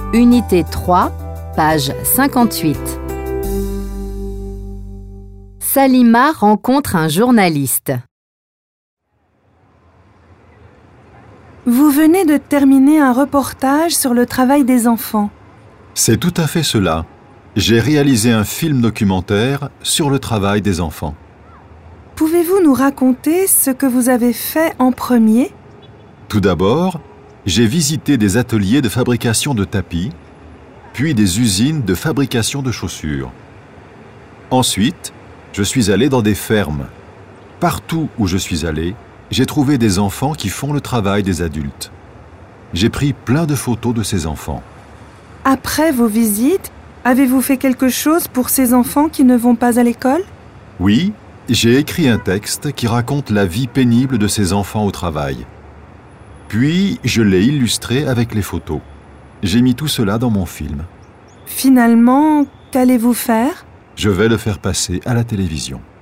Unité 3, page 58. Salima rencontre un journaliste. Vous venez de terminer un reportage sur le travail des enfants. C'est tout à fait cela. J'ai réalisé un film documentaire sur le travail des enfants. Pouvez-vous nous raconter ce que vous avez fait en premier ? Tout d'abord, j'ai visité des ateliers de fabrication de tapis, puis des usines de fabrication de chaussures. Ensuite, je suis allé dans des fermes. Partout où je suis allé, j'ai trouvé des enfants qui font le travail des adultes. J'ai pris plein de photos de ces enfants. Après vos visites, avez-vous fait quelque chose pour ces enfants qui ne vont pas à l'école ? Oui, j'ai écrit un texte qui raconte la vie pénible de ces enfants au travail. Puis, je l'ai illustré avec les photos. J'ai mis tout cela dans mon film. Finalement, qu'allez-vous faire ? Je vais le faire passer à la télévision.